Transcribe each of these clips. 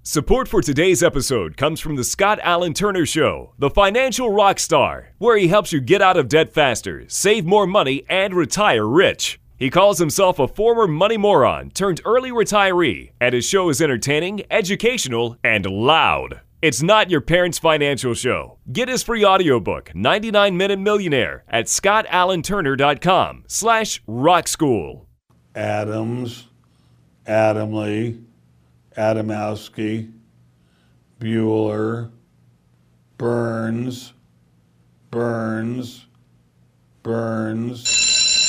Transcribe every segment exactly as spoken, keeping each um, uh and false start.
Support for today's episode comes from the Scott Alan Turner Show, the financial rock star, where he helps you get out of debt faster, save more money, and retire rich. He calls himself a former money moron turned early retiree, and his show is entertaining, educational, and loud. It's not your parents' financial show. Get his free audiobook, ninety-nine minute Millionaire, at scottalanturner.com slash rock school. Adams, Adamley, Adamowski, Bueller, Burns, Burns, Burns.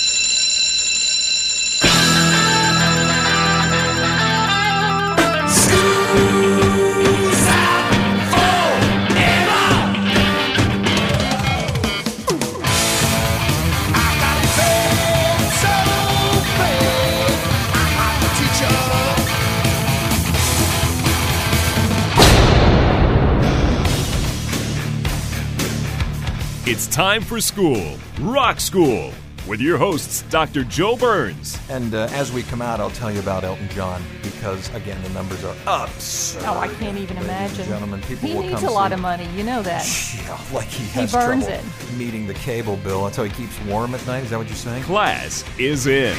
It's time for school, Rock School, with your hosts, Doctor Joe Burns. And uh, as we come out, I'll tell you about Elton John, because, again, the numbers are absurd. Oh, I can't even Ladies imagine. And gentlemen, people he will needs come a lot see. of money, you know that. Yeah, like he has He burns trouble it. meeting the cable bill. That's how he keeps warm at night. Is that what you're saying? Class is in.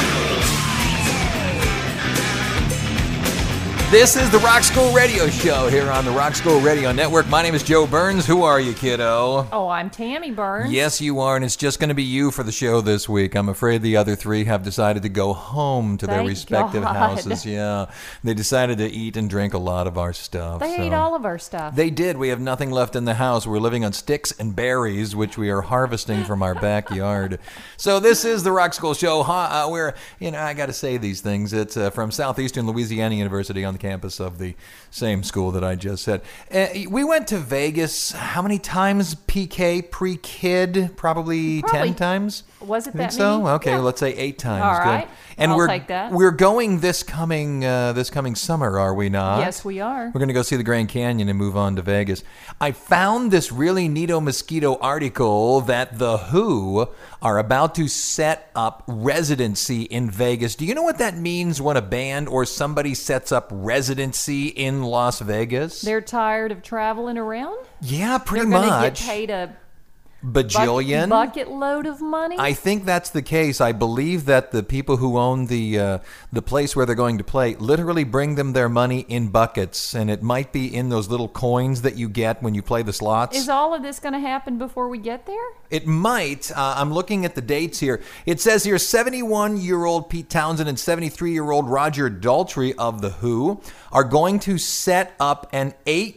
This is the Rock School Radio Show here on the Rock School Radio Network. My name is Joe Burns. Who are you, kiddo? Oh, I'm Tammy Burns. Yes, you are, and it's just going to be you for the show this week. I'm afraid the other three have decided to go home to their Thank respective God. houses. Yeah, they decided to eat and drink a lot of our stuff. They so. ate all of our stuff. They did. We have nothing left in the house. We're living on sticks and berries, which we are harvesting from our backyard. So this is the Rock School Show. Huh? Uh, we're, you know, I got to say these things. It's uh, from Southeastern Louisiana University on the campus of the same school that I just said. Uh, we went to Vegas. How many times, P K, pre-kid? Probably, Probably ten times? Was it Think that so? many? Okay, Yeah. let's say eight times. All Good. right. And I'll we're take that. we're going this coming uh, this coming summer, are we not? Yes, we are. We're going to go see the Grand Canyon and move on to Vegas. I found this really neato mosquito article that The Who are about to set up residency in Vegas. Do you know what that means when a band or somebody sets up residency in Las Vegas? They're tired of traveling around? yeah, pretty They're going to much. get paid a Bajillion. bucket, bucket load of money? I think that's the case. I believe that the people who own the uh, the place where they're going to play literally bring them their money in buckets, and it might be in those little coins that you get when you play the slots. Is all of this going to happen before we get there? It might. Uh, I'm looking at the dates here. It says here seventy-one-year-old Pete Townsend and seventy-three-year-old Roger Daltrey of The Who are going to set up an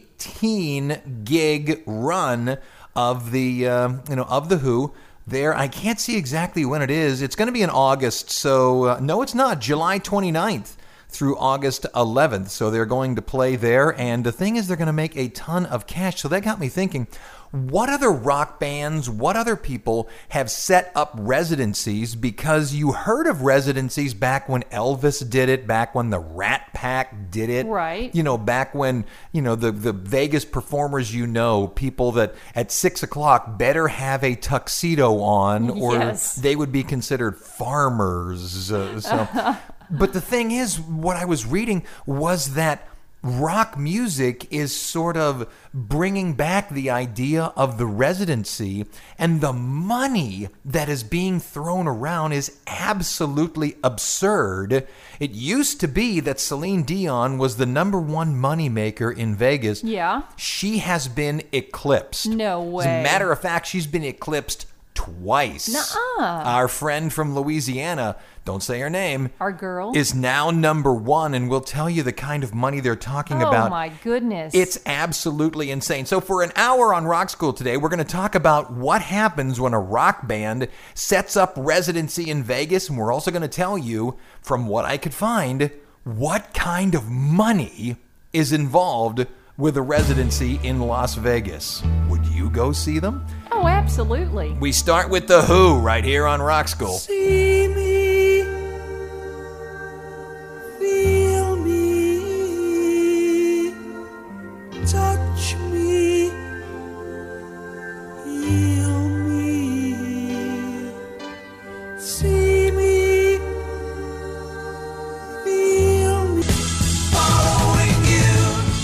eighteen gig run of the um, you know of the Who there. I can't see exactly when it is. It's going to be in August, so uh, no, it's not. July twenty-ninth through August eleventh. So they're going to play there, and the thing is, they're going to make a ton of cash. So that got me thinking, what other rock bands, what other people have set up residencies? Because you heard of residencies back when Elvis did it, back when the Rat Pack did it. Right. You know, back when, you know, the, the Vegas performers, you know, people that at six o'clock better have a tuxedo on or Yes. they would be considered farmers. Uh, so, but the thing is, what I was reading was that rock music is sort of bringing back the idea of the residency, and the money that is being thrown around is absolutely absurd. It used to be that Celine Dion was the number one moneymaker in Vegas. Yeah. She has been eclipsed. No way. As a matter of fact, she's been eclipsed twice. Nuh-uh. Our friend from Louisiana, don't say her name, Our girl? is now number one, and we'll tell you the kind of money they're talking oh, about. my goodness. It's absolutely insane. So for an hour on Rock School today, we're going to talk about what happens when a rock band sets up residency in Vegas, and we're also going to tell you, from what I could find, what kind of money is involved with a residency in Las Vegas. Would you go see them? Oh, absolutely. We start with The Who right here on Rock School. See me, feel me, touch me, heal me. See me, feel me. Following you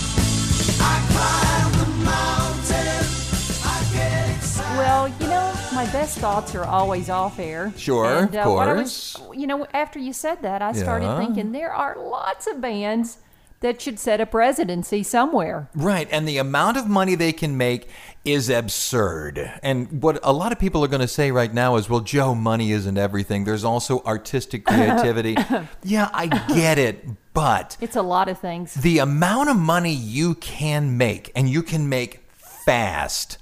my best thoughts are always off air. Sure, and, of uh, what I course. was, you know, after you said that, I started Yeah. thinking there are lots of bands that should set up residency somewhere. Right, and the amount of money they can make is absurd. And what a lot of people are going to say right now is, well, Joe, money isn't everything. There's also artistic creativity. Yeah, I get it, but It's a lot of things. the amount of money you can make, and you can make fast,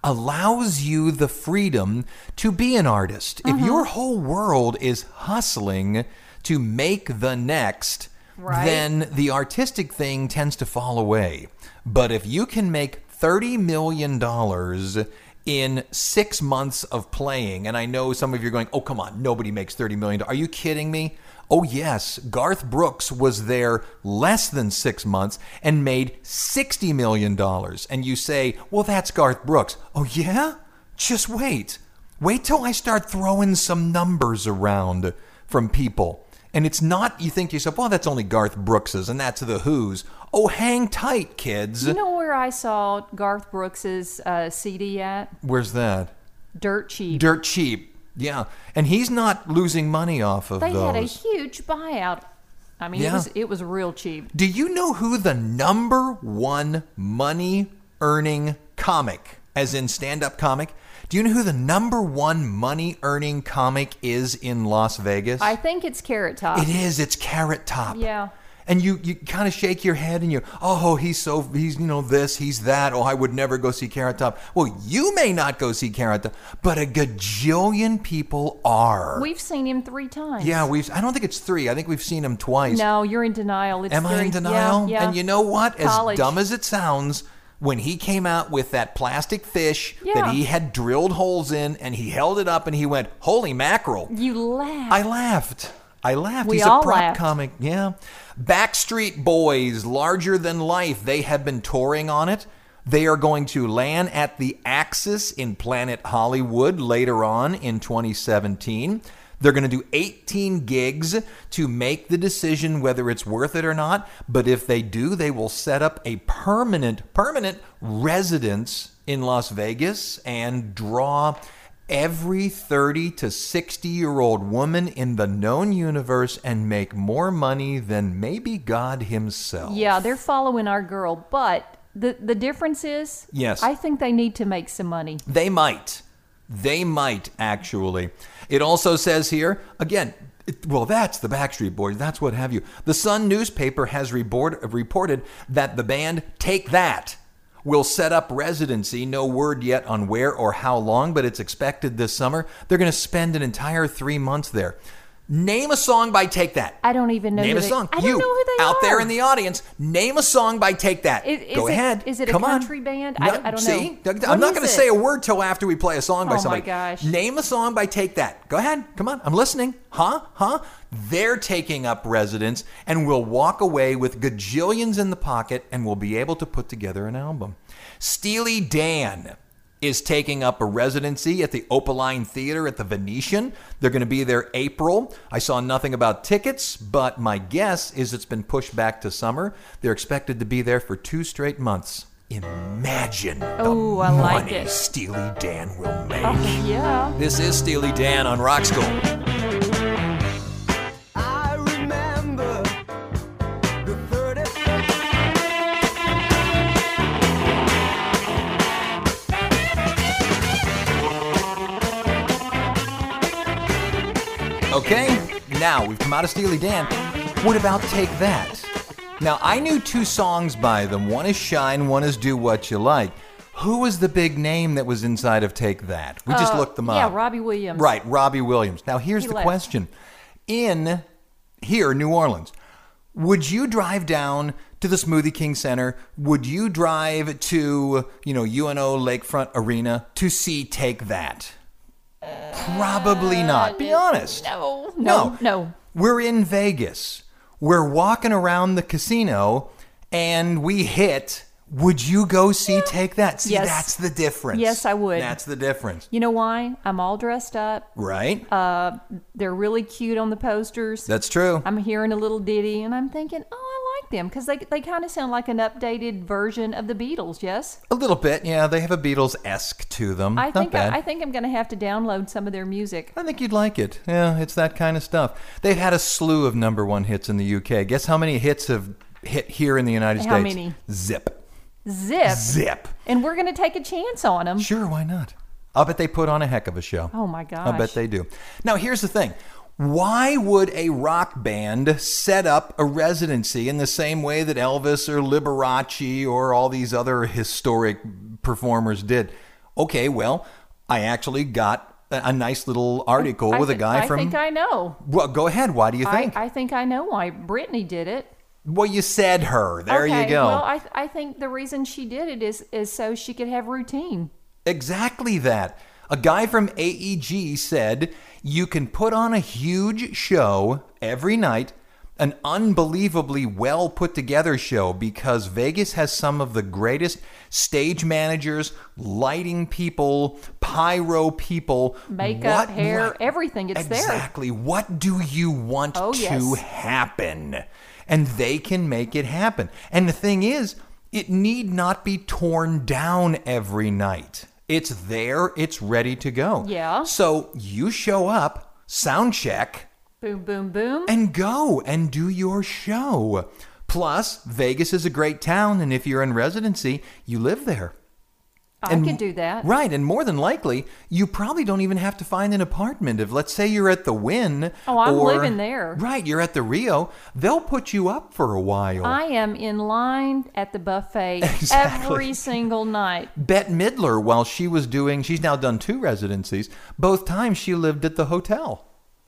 allows you the freedom to be an artist. If your whole world is hustling to make the next, Right. then the artistic thing tends to fall away. But if you can make thirty million dollars in six months of playing, and I know some of you are going, oh, come on, nobody makes thirty million dollars. Are you kidding me? Oh, yes, Garth Brooks was there less than six months and made sixty million dollars. And you say, well, that's Garth Brooks. Oh, yeah? Just wait. Wait till I start throwing some numbers around from people. And it's not, you think to yourself, well, that's only Garth Brooks's, and that's The Who's. Oh, hang tight, kids. You know where I saw Garth Brooks's uh, C D at? Where's that? Dirt Cheap. Dirt Cheap. Yeah. And he's not losing money off of They those. had a huge buyout. I mean, Yeah. it was it was real cheap. Do you know who the number one money earning comic, as in stand-up comic, do you know who the number one money earning comic is in Las Vegas? I think it's Carrot Top. It is. It's Carrot Top. Yeah. And you, you kind of shake your head and you're, oh, he's so, he's, you know, this, he's that. Oh, I would never go see Carrot Top. Well, you may not go see Carrot Top, but a gajillion people are. We've seen him three times. Yeah, we've, I don't think it's three. I think we've seen him twice. No, you're in denial. It's Am I very, in denial? Yeah, yeah. And you know what? College. As dumb as it sounds, when he came out with that plastic fish Yeah. that he had drilled holes in and he held it up and he went, holy mackerel. You laugh. I laughed. I laughed. We He's all a prop laughed. comic. Yeah. Backstreet Boys, Larger Than Life. They have been touring on it. They are going to land at the Axis in Planet Hollywood later on in twenty seventeen. They're going to do eighteen gigs to make the decision whether it's worth it or not. But if they do, they will set up a permanent, permanent residence in Las Vegas and draw every thirty to sixty year old woman in the known universe and make more money than maybe God himself. Yeah, they're following our girl, but the the difference is, Yes. I think they need to make some money. They might. They might, actually. It also says here, again, it, well, that's the Backstreet Boys. That's what have you. The Sun newspaper has report, reported that the band Take That will set up residency. No word yet on where or how long, but it's expected this summer. They're going to spend an entire three months there. Name a song by Take That. I don't even know Name who a they, song. I don't you, know who they out are. there in the audience, name a song by Take That. Is- is Go it- ahead. is it a Come on. country band? No, I- I don't know. see? I'm What not is going to it? say a word till after we play a song by Oh, my somebody. gosh. Name a song by Take That. Go ahead. Come on. I'm listening. Huh? Huh? They're taking up residence and will walk away with gajillions in the pocket and will be able to put together an album. Steely Dan is taking up a residency at the Opaline Theater at the Venetian. They're going to be there April. I saw nothing about tickets, but my guess is it's been pushed back to summer. They're expected to be there for two straight months. Imagine Ooh, the I like money it. Steely Dan will make. Oh, yeah. This is Steely Dan on Rock School. I remember the thirty-first. Okay, now we've come out of Steely Dan. What about Take That? Now, I knew two songs by them. One is Shine, one is Do What You Like. Who was the big name that was inside of Take That? We just Uh, looked them Yeah, up. Robbie Williams. Right, Robbie Williams. Now, here's He the left. question. In here, New Orleans, would you drive down to the Smoothie King Center? Would you drive to, you know, U N O Lakefront Arena to see Take That? Probably not. Be honest. No, no, no. We're in Vegas. We're walking around the casino and we hit. Would you go see Take That? See, Yes. that's the difference. Yes, I would. That's the difference. You know why? I'm all dressed up. Right? Uh, they're really cute on the posters. That's true. I'm hearing a little ditty, and I'm thinking, oh, I like them because they they kind of sound like an updated version of the Beatles. Yes, A little bit, yeah. They have a Beatles-esque to them. I Not think bad. I, I think I'm going to have to download some of their music. I think you'd like it. Yeah, it's that kind of stuff. They've had a slew of number one hits in the U K. Guess how many hits have hit here in the United How States? many? Zip. Zip, Zip. and we're going to take a chance on them. Sure, why not? I'll bet they put on a heck of a show. Oh my gosh! I bet they do. Now, here's the thing. Why would a rock band set up a residency in the same way that Elvis or Liberace or all these other historic performers did? Okay, well, I actually got a a nice little article I with a thi- guy I from... think I know. Well, go ahead. Why do you think? I, I think I know why Britney did it. Well, you said her. There okay, you go. Well, I I think the reason she did it is is so she could have routine. Exactly that. A guy from A E G said you can put on a huge show every night, an unbelievably well put together show, because Vegas has some of the greatest stage managers, lighting people, pyro people, Makeup, What- hair, what- everything. It's there. Exactly. What do you want Oh, to yes. happen? And they can make it happen. And the thing is, it need not be torn down every night. It's there, it's ready to go. Yeah. So you show up, sound check, Boom, boom, boom. and go and do your show. Plus, Vegas is a great town, and if you're in residency, you live there. I And- could do that. Right, and more than likely, you probably don't even have to find an apartment. If, let's say, you're at the Wynn. Oh, I'm or- living there. Right, you're at the Rio. They'll put you up for a while. I am in line at the buffet Exactly. every single night. Bette Midler, while she was doing, she's now done two residencies. Both times she lived at the hotel.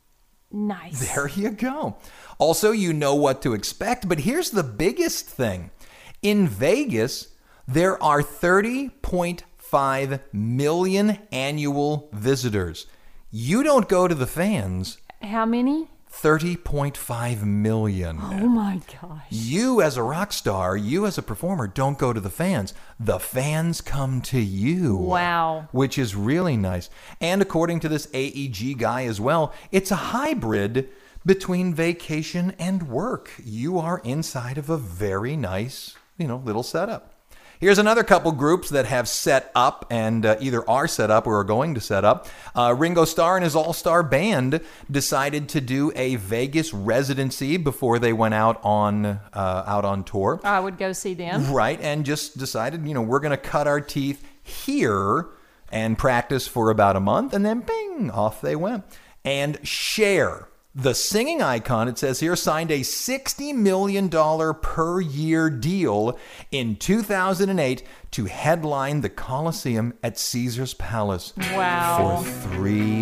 Nice. There you go. Also, you know what to expect, but here's the biggest thing. In Vegas, there are thirty point five million annual visitors. You don't go to the fans, How many? thirty point five million. Oh my gosh. You as a rock star, you as a performer, don't go to the fans. The fans come to you. Wow. Which is really nice. And according to this A E G guy as well, it's a hybrid between vacation and work. You are inside of a very nice, you know, little setup. Here's another couple groups that have set up and uh, either are set up or are going to set up. Uh, Ringo Starr and his all-star band decided to do a Vegas residency before they went out on uh, out on tour. I would go see them. Right, and just decided, you know, we're going to cut our teeth here and practice for about a month, and then bing, off they went. And Cher, the singing icon, it says here, signed a sixty million dollars per year deal in two thousand eight to headline the Coliseum at Caesar's Palace Wow. for three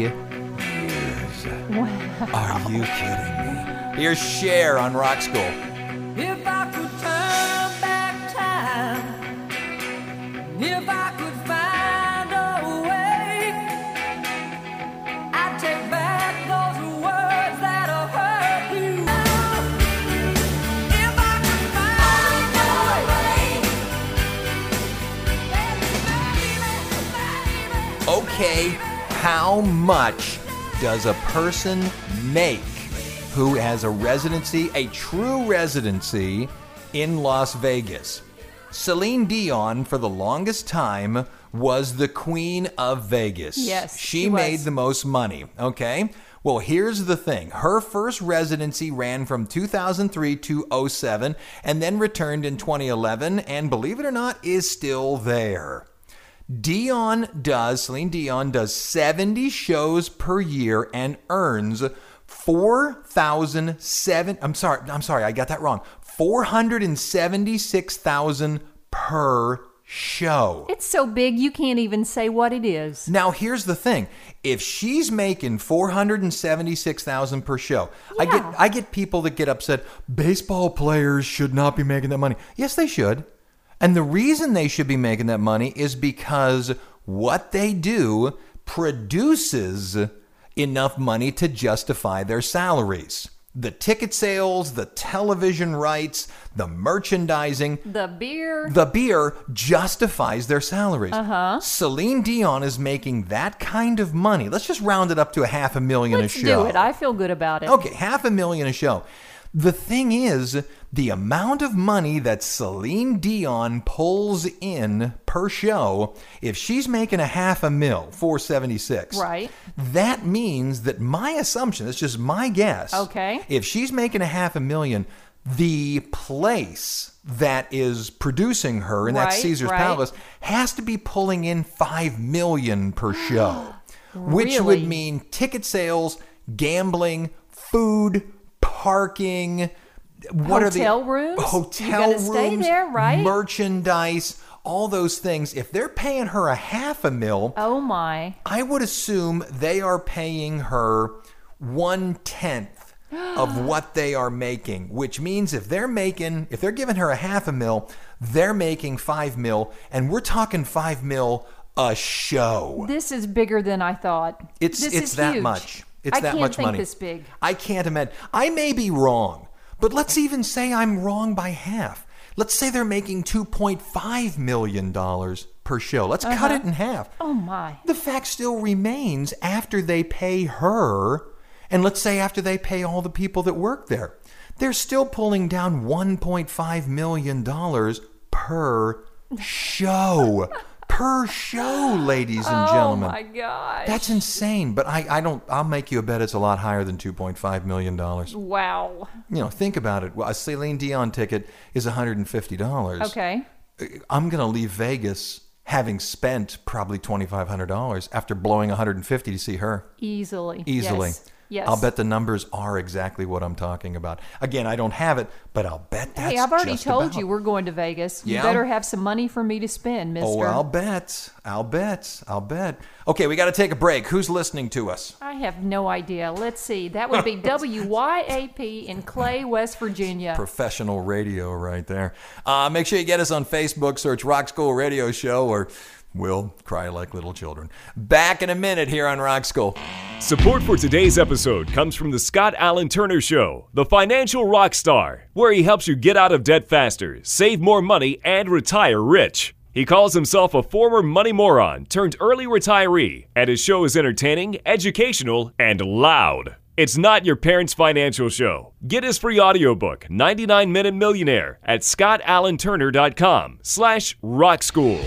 years. Are you kidding me? Here's Cher on Rock School. If I could turn back time, if I could find a way, I'd take back those words that have hurt you. If I could find a way, baby, baby, baby. Okay, how much does a person make who has a residency, a true residency in Las Vegas? Celine Dion, for the longest time, was the queen of Vegas. Yes, She she made was. the most money, okay? Well, here's the thing. Her first residency ran from two thousand three to oh seven and then returned in twenty eleven, and believe it or not, is still there. Dion does, Celine Dion does seventy shows per year and earns four thousand seven, I'm sorry, I'm sorry, I got that wrong. four hundred seventy-six thousand per show. It's so big you can't even say what it is. Now, here's the thing. If she's making four hundred seventy-six thousand per show, I get Yeah. I get people that get upset, baseball players should not be making that money. Yes, they should. And the reason they should be making that money is because what they do produces enough money to justify their salaries. The ticket sales, the television rights, the merchandising, The beer. the beer justifies their salaries. Uh-huh. Celine Dion is making that kind of money. Let's just round it up to a half a million Let's a show. do it. I feel good about it. Okay, half a million a show. The thing is, the amount of money that Celine Dion pulls in per show, if she's making a half a mil, four seventy-six, Right. that means that my assumption, it's just my guess. Okay. If she's making a half a million, the place that is producing her in that Right, Caesar's right. Palace has to be pulling in five million per show, which would Really? mean ticket sales, gambling, food, parking. What Hotel are the rooms? Hotel You gotta rooms, stay there, right? merchandise, all those things. If they're paying her a half a mil, Oh my. I would assume they are paying her one tenth of what they are making, which means if they're making, if they're giving her a half a mil, they're making five mil, and we're talking five mil a show. This is bigger than I thought. It's this it's is that huge. much. It's I that can't much think money. this big. I can't imagine. I may be wrong, but let's even say I'm wrong by half. Let's say they're making two point five million dollars per show. Let's cut Uh-huh. it in half. Oh my. The fact still remains after they pay her, and let's say after they pay all the people that work there, they're still pulling down one point five million dollars per show. Per show, ladies and gentlemen. Oh my gosh. That's insane, but I, I don't, I'll make you a bet it's a lot higher than two point five million dollars. Wow. You know, think about it. Well, a Celine Dion ticket is one hundred fifty dollars. Okay. I'm going to leave Vegas having spent probably twenty-five hundred dollars after blowing one hundred fifty dollars to see her. Easily. Easily. Yes. Yes. I'll bet the numbers are exactly what I'm talking about. Again, I don't have it, but I'll bet that's Hey, I've already just told about. you we're going to Vegas. You Yeah? better have some money for me to spend, mister. Oh, I'll bet. I'll bet. I'll bet. Okay, we got to take a break. Who's listening to us? I have no idea. Let's see. That would be W Y A P in Clay, West Virginia. Professional radio right there. Uh, make sure you get us on Facebook. Search Rock School Radio Show, or we'll cry like little children. Back in a minute here on Rock School. Support for today's episode comes from the Scott Allen Turner Show, the financial rock star, where he helps you get out of debt faster, save more money, and retire rich. He calls himself a former money moron turned early retiree, and his show is entertaining, educational, and loud. It's not your parents' financial show. Get his free audiobook, ninety-nine minute Millionaire, at scottallenturner.com slash rock school.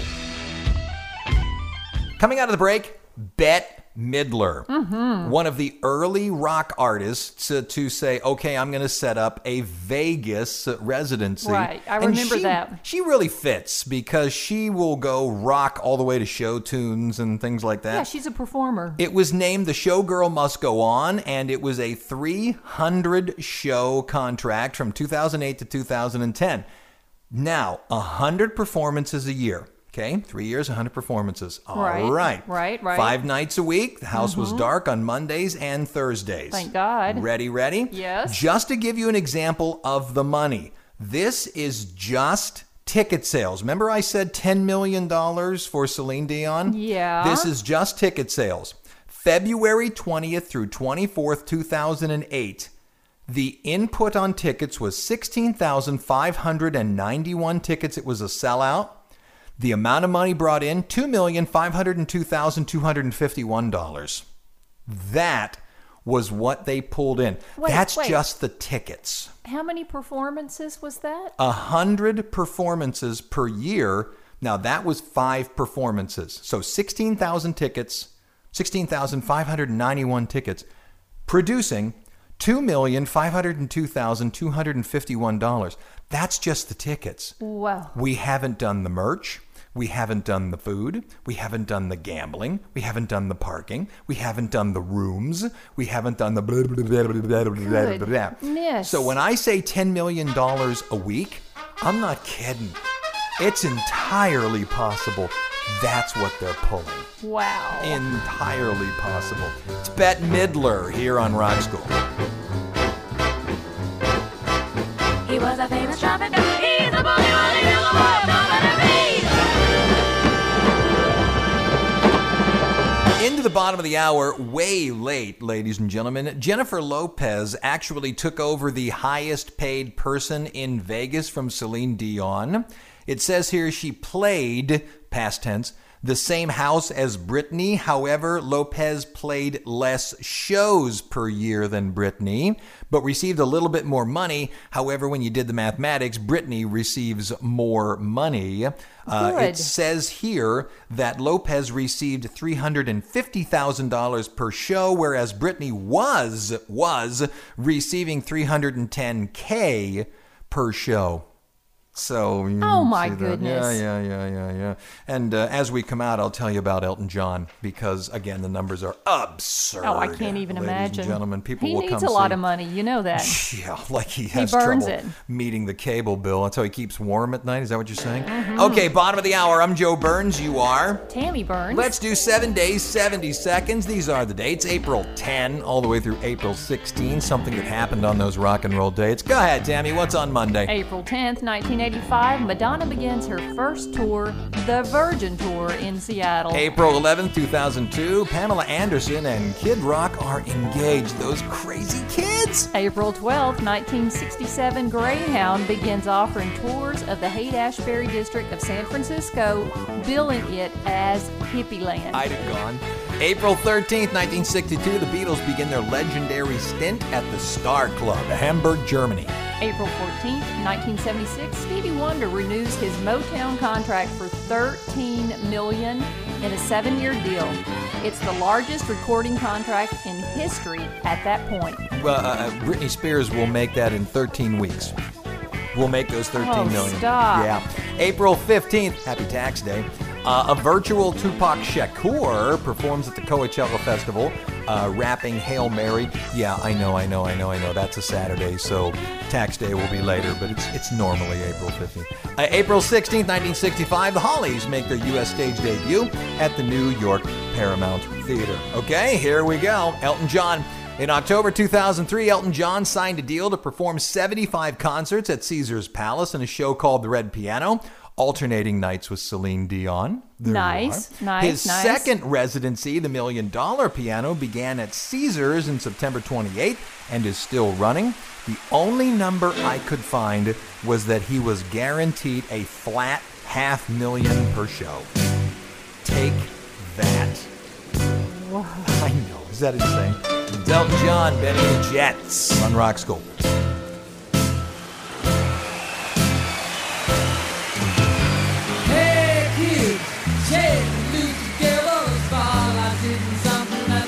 Coming out of the break, Bette Midler, mm-hmm. one of the early rock artists to, to say, okay, I'm going to set up a Vegas residency. Right, I And remember she, that. She really fits because she will go rock all the way to show tunes and things like that. Yeah, she's a performer. It was named The Showgirl Must Go On, and it was a three hundred show contract from two thousand eight to two thousand ten. Now, one hundred performances a year. Okay, three years, one hundred performances. All Right, right. right, right. Five nights a week. The house was dark on Mondays and Thursdays. Thank God. Ready, ready? Yes. Just to give you an example of the money, this is just ticket sales. Remember I said ten million dollars for Celine Dion? Yeah. This is just ticket sales. February twentieth through twenty-fourth, two thousand eight. The input on tickets was sixteen thousand five hundred ninety-one tickets. It was a sellout. The amount of money brought in, two million five hundred two thousand two hundred fifty-one dollars. That was what they pulled in. Wait, That's wait. just the tickets. How many performances was that? A hundred performances per year. Now that was five performances. So sixteen thousand tickets, sixteen thousand five hundred ninety-one tickets, producing two million five hundred two thousand two hundred fifty-one dollars. That's just the tickets. Wow. We haven't done the merch. We haven't done the food. We haven't done the gambling. We haven't done the parking. We haven't done the rooms. We haven't done the blah, blah, blah, blah, blah, blah, blah, blah, blah. Goodness. So when I say ten million dollars a week, I'm not kidding. It's entirely possible that's what they're pulling. Wow. Entirely possible. It's Bette Midler here on Rock School. He was a famous trumpet guy. He's a bully, bully, yellow boy, trumpet and Into the bottom of the hour, way late, ladies and gentlemen. Jennifer Lopez actually took over the highest paid person in Vegas from Celine Dion. It says here she played, past tense, the same house as Britney. However, Lopez played less shows per year than Britney, but received a little bit more money. However, when you did the mathematics, Britney receives more money. Uh, Good. it says here that Lopez received three hundred fifty thousand dollars per show, whereas Britney was was receiving three hundred ten thousand per show. So, you Oh, my see that. goodness. Yeah, yeah, yeah, yeah, yeah. And uh, as we come out, I'll tell you about Elton John because, again, the numbers are absurd. Oh, I can't even ladies imagine. And gentlemen, people he will needs come a lot see. of money. You know that. Yeah, like he has burns trouble it. meeting the cable bill. That's how he keeps warm at night. Is that what you're saying? Mm-hmm. Okay, bottom of the hour. I'm Joe Burns. You are? Tammy Burns. Let's do seven days, seventy seconds. These are the dates. April tenth all the way through April sixteenth. Something that happened on those rock and roll dates. Go ahead, Tammy. What's on Monday? April tenth, nineteen eighty-five, Madonna begins her first tour, the Virgin Tour in Seattle. April eleventh, two thousand two, Pamela Anderson and Kid Rock are engaged. Those crazy kids. April twelfth, nineteen sixty-seven, Greyhound begins offering tours of the Haight-Ashbury district of San Francisco, billing it as Hippie Land. I'd have gone. April thirteenth, nineteen sixty-two, the Beatles begin their legendary stint at the Star Club, Hamburg, Germany. April fourteenth, nineteen seventy-six, Stevie Wonder renews his Motown contract for thirteen million dollars in a seven-year deal. It's the largest recording contract in history at that point. Well, uh, Britney Spears will make that in thirteen weeks. We'll make those thirteen Oh, million. stop. Yeah. April fifteenth, happy tax day. Uh, a virtual Tupac Shakur performs at the Coachella Festival, uh, rapping Hail Mary. Yeah, I know, I know, I know, I know. That's a Saturday, so tax day will be later, but it's it's normally April fifteenth. Uh, April sixteenth, nineteen sixty-five, the Hollies make their U S stage debut at the New York Paramount Theater. Okay, here we go. Elton John. In October two thousand three, Elton John signed a deal to perform seventy-five concerts at Caesars Palace in a show called The Red Piano, alternating nights with Celine Dion. There you Nice, are. nice, His nice. second residency, the Million Dollar Piano, began at Caesars in September twenty-eighth and is still running. The only number I could find was that he was guaranteed a flat half million per show. Take that. I know. Is that insane? It's Elton John, Benny the Jets on Rock School. Hey kids, shake the loose together, spotlight hitting something that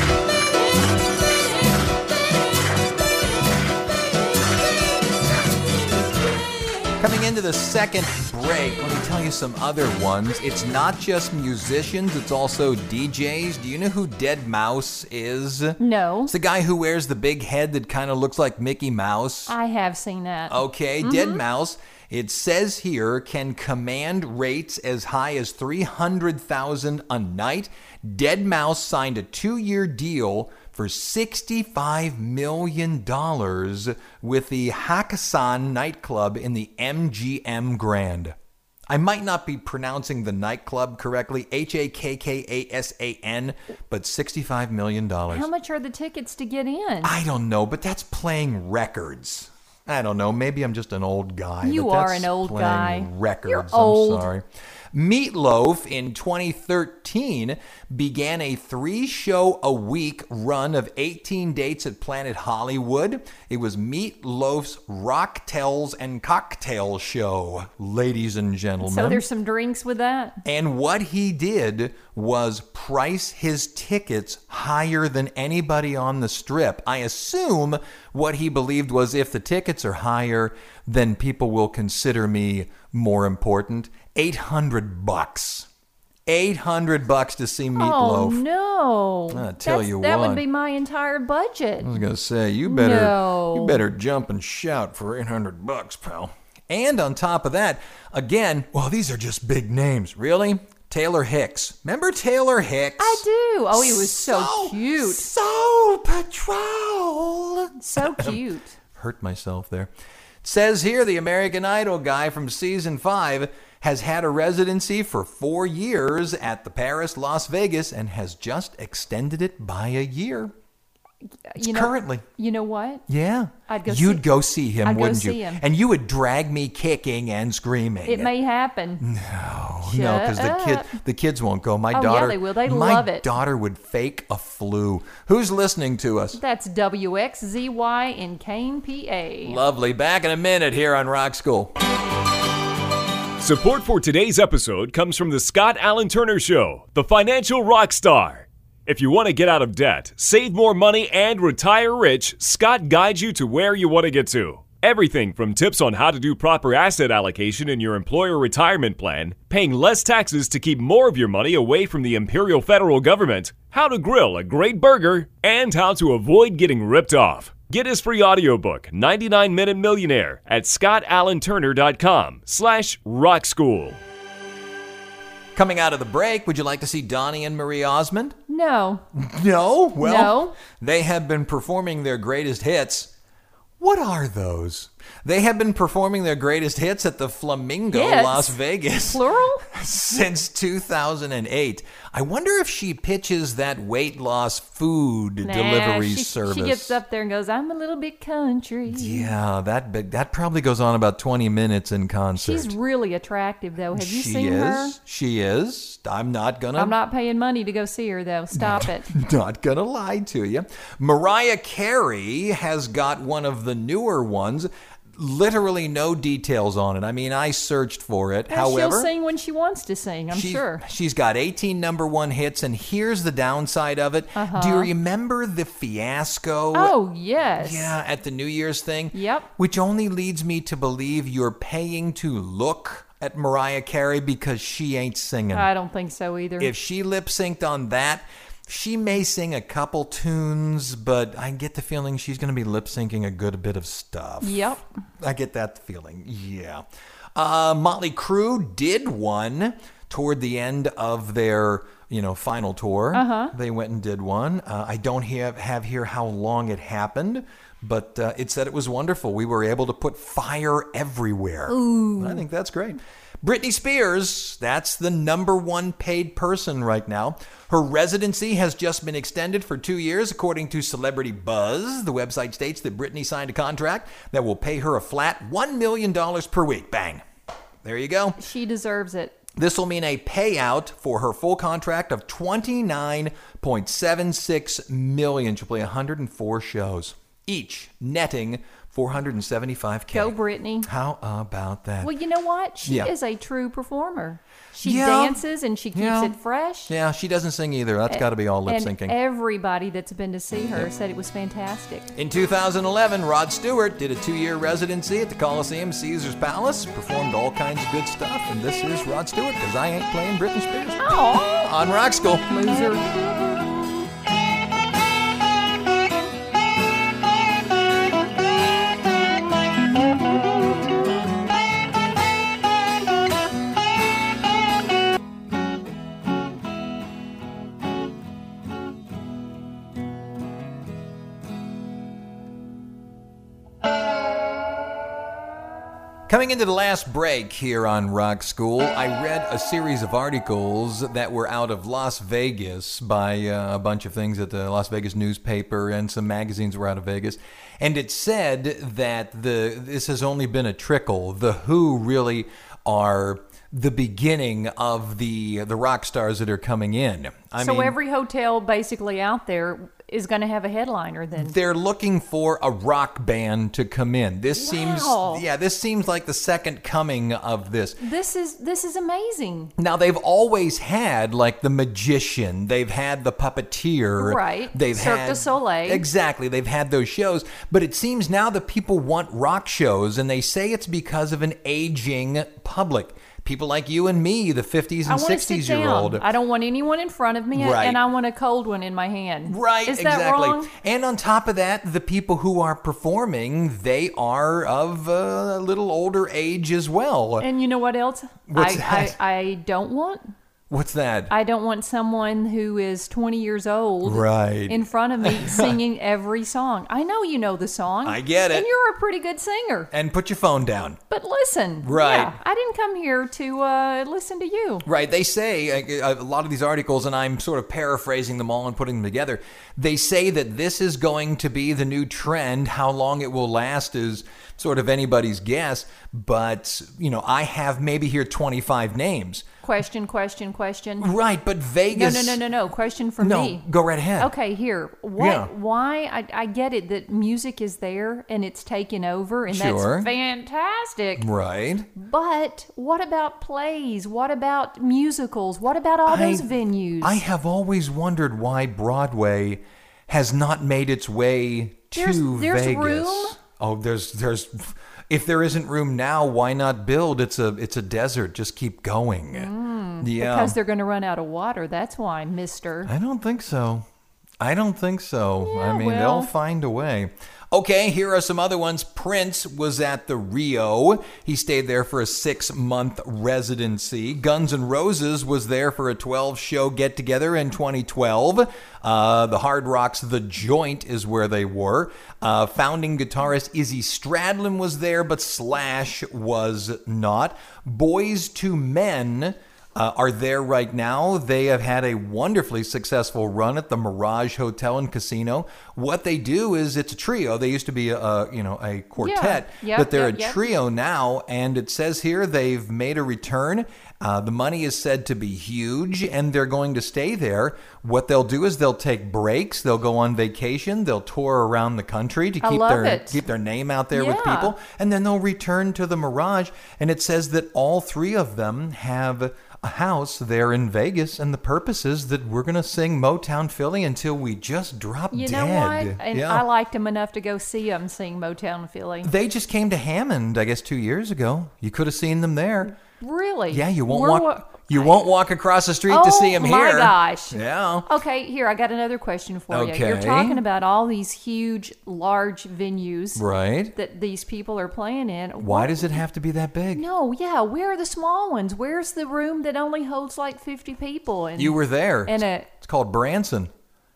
Coming into the second break, let me tell you some other ones. It's not just musicians, it's also D Js. Do you know who Dead Mouse is? No, It's the guy who wears the big head that kind of looks like Mickey Mouse. I have seen that. Okay, Dead Mouse, it says here, can command rates as high as three hundred thousand dollars a night. Dead Mouse signed a two-year deal for sixty-five million dollars with the Hakkasan nightclub in the M G M Grand. I might not be pronouncing the nightclub correctly, H A K K A S A N, but sixty-five million dollars. How much are the tickets to get in? I don't know, but that's playing records. I don't know. Maybe I'm just an old guy. You but are that's an old playing guy. Records. You're old. I'm sorry. Meatloaf in twenty thirteen began a three-show-a-week run of eighteen dates at Planet Hollywood. It was Meatloaf's Rocktails and Cocktail Show, ladies and gentlemen. So there's some drinks with that? And what he did was price his tickets higher than anybody on the strip. I assume what he believed was if the tickets are higher, then people will consider me more important. eight hundred bucks. eight hundred bucks to see Oh, Meatloaf. no. I'll tell That's- you That what. would be my entire budget. I was gonna say you better No. you better jump and shout for eight hundred bucks, pal. And on top of that, again, well, these are just big names, really. Taylor Hicks. Remember Taylor Hicks? I do. Oh, he was so, cute. Soul Patrol. So cute. Hurt myself there. It says here the American Idol guy from season five has had a residency for four years at the Paris, Las Vegas, and has just extended it by a year. You know, Currently. You know what? Yeah. I'd go You'd see- go see him, I'd go wouldn't you? see him. And you would drag me kicking and screaming. It may happen. Oh, no, because the kid, the kids won't go. My Oh, yeah, daughter, they will. They my love it. daughter would fake a flu. Who's listening to us? That's W X Z Y in Kane, P A. Lovely. Back in a minute here on Rock School. Support for today's episode comes from the Scott Allen Turner Show, the financial rock star. If you want to get out of debt, save more money, and retire rich, Scott guides you to where you want to get to. Everything from tips on how to do proper asset allocation in your employer retirement plan, paying less taxes to keep more of your money away from the imperial federal government, how to grill a great burger, and how to avoid getting ripped off. Get his free audiobook, ninety-nine minute Millionaire, at scottallenturner.com slash rock school. Coming out of the break, would you like to see Donnie and Marie Osmond? No. No? Well, No. they have been performing their greatest hits. What are those? They have been performing their greatest hits at the Flamingo, Hits? Las Vegas. Plural? Since two thousand eight. I wonder if she pitches that weight loss food Nah, delivery she, service. She gets up there and goes, I'm a little bit country. Yeah, that big, that probably goes on about twenty minutes in concert. She's really attractive, though. Have you she seen is. her? She is. I'm not gonna. I'm not paying money to go see her, though. Stop it. Not gonna lie to you. Mariah Carey has got one of the newer ones. Literally no details on it. I mean, I searched for it. Well, However, she'll sing when she wants to sing, I'm she- sure. she's got eighteen number one hits, and here's the downside of it. Do you remember the fiasco? Oh, yes. Yeah, at the New Year's thing. Yep. Which only leads me to believe you're paying to look at Mariah Carey because she ain't singing. I don't think so either. If she lip synced on that, she may sing a couple tunes, but I get the feeling she's going to be lip syncing a good bit of stuff. Yep. I get that feeling. Yeah. Uh, Motley Crue did one toward the end of their, you know, final tour. Uh-huh. They went and did one. Uh, I don't have, have here how long it happened, but uh, it said it was wonderful. We were able to put fire everywhere. Ooh. I think that's great. Britney Spears, that's the number one paid person right now. Her residency has just been extended for two years, according to Celebrity Buzz. The website states that Britney signed a contract that will pay her a flat one million dollars per week. Bang. There you go. She deserves it. This will mean a payout for her full contract of twenty-nine point seven six million dollars. She'll play one hundred four shows, each netting four hundred seventy-five K. Go, Britney. How about that? Well, you know what? She Yeah. is a true performer. She Yeah. dances and she keeps Yeah. it fresh. Yeah, she doesn't sing either. That's got to be all lip And syncing. everybody that's been to see her said it was fantastic. In two thousand eleven, Rod Stewart did a two-year residency at the Coliseum Caesar's Palace, performed all kinds of good stuff, and this is Rod Stewart, because I ain't playing Britney Spears. Oh, On Rock School. loser. Coming into the last break here on Rock School, I read a series of articles that were out of Las Vegas by uh, a bunch of things at the Las Vegas newspaper, and some magazines were out of Vegas. And it said that the this has only been a trickle. The Who really are the beginning of the the rock stars that are coming in. I so mean, every hotel basically out there is going to have a headliner then. they're looking for a rock band to come in. This Wow. seems yeah, this seems like the second coming of this. This is this is amazing. Now, they've always had, like, the magician. They've had the puppeteer. Right. They've Cirque had, du Soleil. Exactly. They've had those shows. But it seems now that people want rock shows, and they say it's because of an aging public. People like you and me, the fifties I and want to sixties sit year down. old. I don't want anyone in front of me, Right. and I want a cold one in my hand. Right, Is that exactly. wrong? And on top of that, the people who are performing, they are of a little older age as well. And you know what else? What's I, that? I I don't want What's that? I don't want someone who is twenty years old Right. in front of me singing every song. I know you know the song. I get it. And you're a pretty good singer. And put your phone down. But listen. Right. Yeah, I didn't come here to uh, listen to you. Right. They say, a, a lot of these articles, and I'm sort of paraphrasing them all and putting them together, they say that this is going to be the new trend. How long it will last is sort of anybody's guess. But, you know, I have maybe here twenty-five names. Question, question, question. Right, but No, Vegas... no, no, no, no. Question for No, me. go right ahead. Okay, here. What? Yeah. Why? I, I get it that music is there and it's taken over, and Sure. that's fantastic. Right. But what about plays? What about musicals? What about all those I- venues? I have always wondered why Broadway has not made its way to There's- there's Vegas. room? Oh, there's there's if there isn't room now, why not build? It's a it's a desert. Just keep going. yeah. Mm, because they're going to run out of water. That's why, mister. I don't think so. I don't think so. Yeah, I mean, well. they'll find a way. Okay, here are some other ones. Prince was at the Rio. He stayed there for a six-month residency. Guns N' Roses was there for a twelve-show get-together in twenty twelve. Uh, the Hard Rock's The Joint is where they were. Uh, founding guitarist Izzy Stradlin was there, but Slash was not. Boys to Men... Uh, are there right now. They have had a wonderfully successful run at the Mirage Hotel and Casino. What they do is it's a trio. They used to be a, a you know a quartet, Yeah. Yep, but they're yep, a yep. trio now. And it says here they've made a return. Uh, the money is said to be huge, and they're going to stay there. What they'll do is they'll take breaks. They'll go on vacation. They'll tour around the country to I keep love their it. keep their name out there with Yeah. people, and then they'll return to the Mirage. And it says that all three of them have a house there in Vegas, and the purpose is that we're going to sing Motown Philly until we just drop You dead. know what? And yeah. I liked them enough to go see them sing Motown Philly. They just came to Hammond, I guess, two years ago. You could have seen them there. Really? Yeah, you won't We're walk. wa- you won't walk across the street oh, to see them my here. gosh. Yeah. Okay, here, I got another question for you. You're Okay. talking about all these huge, large venues Right. that these people are playing in. Why What- does it have to be that big? No, yeah, where are the small ones? Where's the room that only holds like fifty people? And You were there. And a, It's called Branson.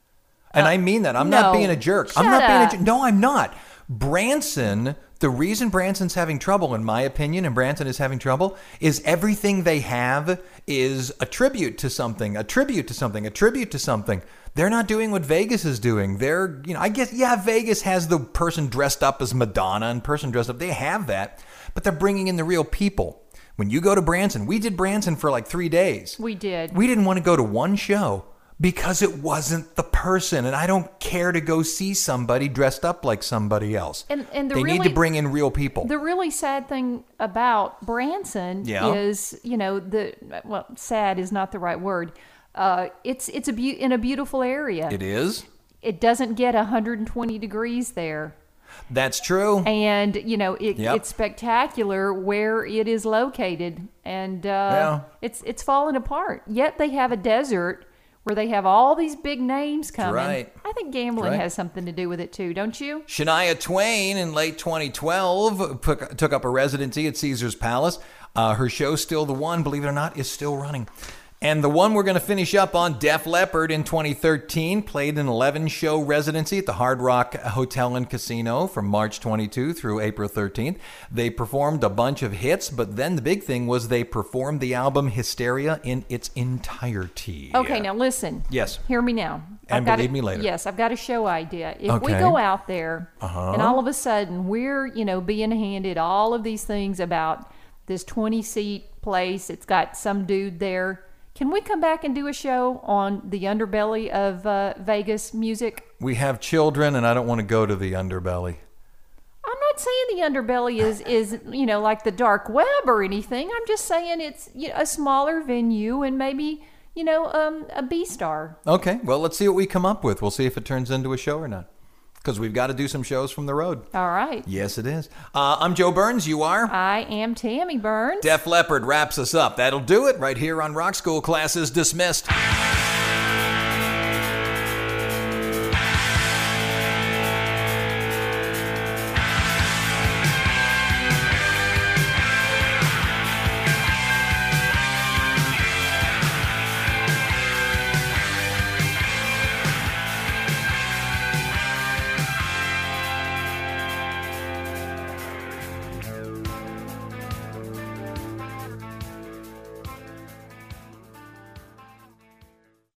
And Uh, I mean that. I'm no. not being a jerk. I'm Shut not being a up. jerk. No, I'm not. Branson, the reason Branson's having trouble, in my opinion, and Branson is having trouble, is everything they have is a tribute to something, a tribute to something, a tribute to something. They're not doing what Vegas is doing. They're, you know, I guess, yeah, Vegas has the person dressed up as Madonna and person dressed up. They have that, but they're bringing in the real people. When you go to Branson, we did Branson for like three days. we did. We didn't want to go to one show because it wasn't the person. And I don't care to go see somebody dressed up like somebody else. And- and the they need really- to bring in real people. The really sad thing about Branson Yeah. is, you know, the well, sad is not the right word. Uh, it's it's a beau- in a beautiful area. It is. It doesn't get one hundred twenty degrees there. That's true. And, you know, it, Yep. it's spectacular where it is located. And uh, Yeah. it's it's falling apart. Yet they have a desert where they have all these big names coming. right. I think gambling Right. has something to do with it too, don't you? Shania Twain in late twenty twelve took, took up a residency at Caesar's Palace. Uh, her show, Still the One, believe it or not, is still running. And the one we're going to finish up on, Def Leppard in twenty thirteen, played an eleven-show residency at the Hard Rock Hotel and Casino from March twenty-second through April thirteenth. They performed a bunch of hits, but then the big thing was they performed the album Hysteria in its entirety. Okay, now listen. Yes. Hear me now. And got believe a- me later. Yes, I've got a show idea. If we Okay. go out there Uh-huh. and all of a sudden we're, you know, being handed all of these things about this twenty-seat place, it's got some dude there. Can we come back and do a show on the underbelly of uh, Vegas music? We have children, and I don't want to go to the underbelly. I'm not saying the underbelly is, is you know, like the dark web or anything. I'm just saying it's, you know, a smaller venue and maybe, you know, um, a B-star. Okay, well, let's see what we come up with. We'll see if it turns into a show or not. Because we've got to do some shows from the road. All right. Yes, it is. Uh, I'm Joe Burns. You are? I am Tammy Burns. Def Leppard wraps us up. That'll do it right here on Rock School. Classes dismissed.